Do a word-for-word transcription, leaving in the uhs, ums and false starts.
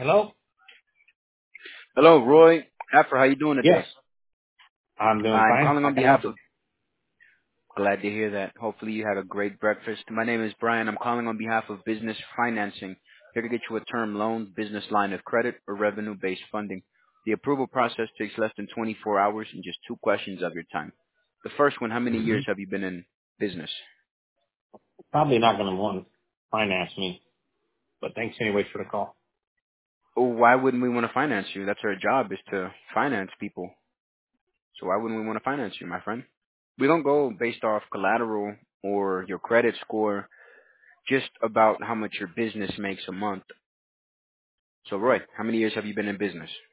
Hello? Hello, Roy. Afra, how you doing Yes, today? I'm doing I'm fine. calling How on can I help behalf you? of. Glad to hear that. Hopefully, you had a great breakfast. My name is Brian. I'm calling on behalf of Business Financing, here to get you a term loan, business line of credit, or revenue-based funding. The approval process takes less than twenty-four hours and just two questions of your time. The first one: how many hmm years have you been in business? Probably not going to want to finance me, but thanks anyway for the call. Oh, why wouldn't we want to finance you? That's our job, is to finance people. So why wouldn't we want to finance you, my friend? We don't go based off collateral or your credit score, just about how much your business makes a month. So, Roy, how many years have you been in business?